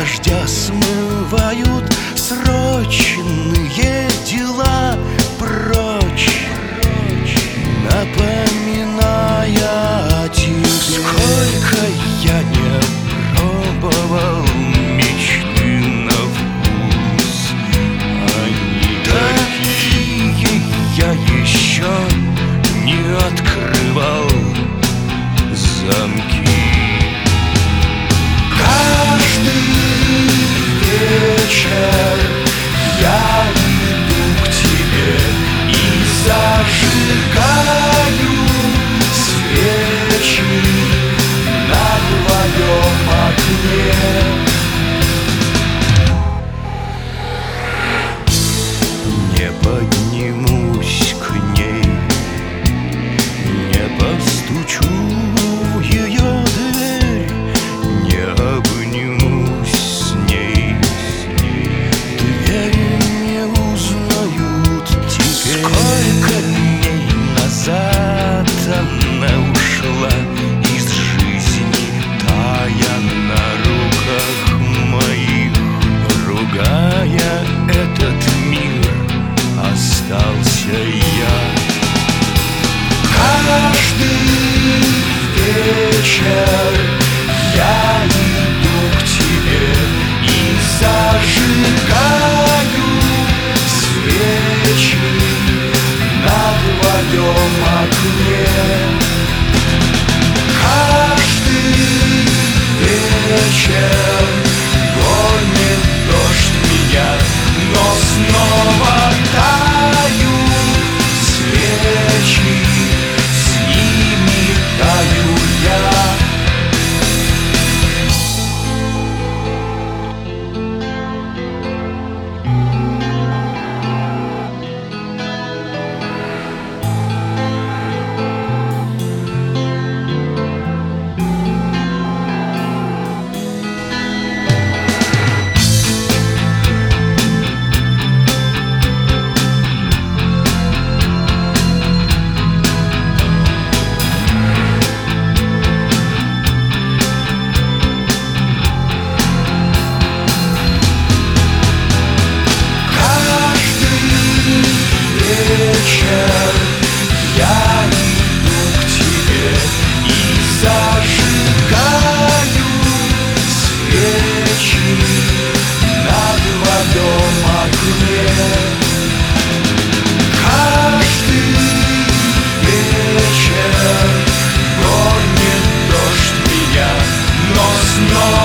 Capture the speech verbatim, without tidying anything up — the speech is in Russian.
дождя смывают срочные дела прочь, напоминая о тебе. Сколько я не пробовал мечты на вкус, они такие я еще не открывал замки. Каждый вечер я иду к тебе и зажигаю свечи на твоем окне. Не поднимусь к ней, не постучу в ее дверь, не обнимусь с ней. Двери не узнают теперь. Сколько дней назад она ушла из жизни, тая на руках моих, ругая этот мир, остался я. Каждый вечер я иду к тебе и зажигаю свечи на твоем окне. Каждый вечер гонит дождь меня, но снова тают свечи, с ними таю я. Вечер я иду к тебе и зажигаю свечи на твоем окне. Каждый вечер гонит дождь меня, но снова